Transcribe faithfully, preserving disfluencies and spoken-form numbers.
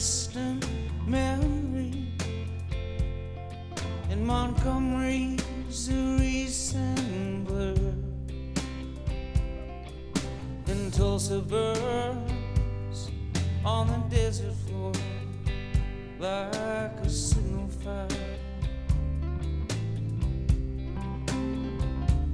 distant memory in Montgomery's a recent blur. In Tulsa burns on the desert floor like